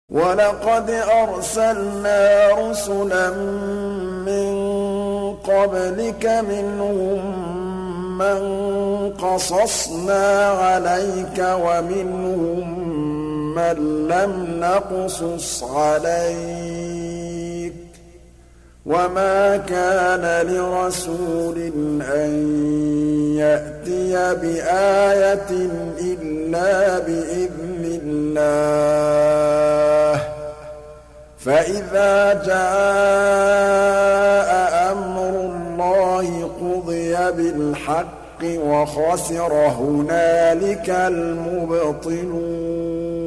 وَلَقَدْ أَرْسَلْنَا رُسُلًا مِّن قَبْلِكَ مِنْهُم مَّن قَصَصْنَا عَلَيْكَ وَمِنْهُم مَّن لَّمْ نَقْصُصْ عَلَيْكَ ۗ وَمَا كَانَ لِرَسُولٍ أَن يَأْتِيَ بِآيَةٍ إِلَّا بِإِذْنِ اللَّهِ ۚ فَإِذَا جَاءَ أَمْرُ اللَّهِ قُضِيَ بِالْحَقِّ وَخَسِرَ هُنَالِكَ الْمُبْطِلُونَ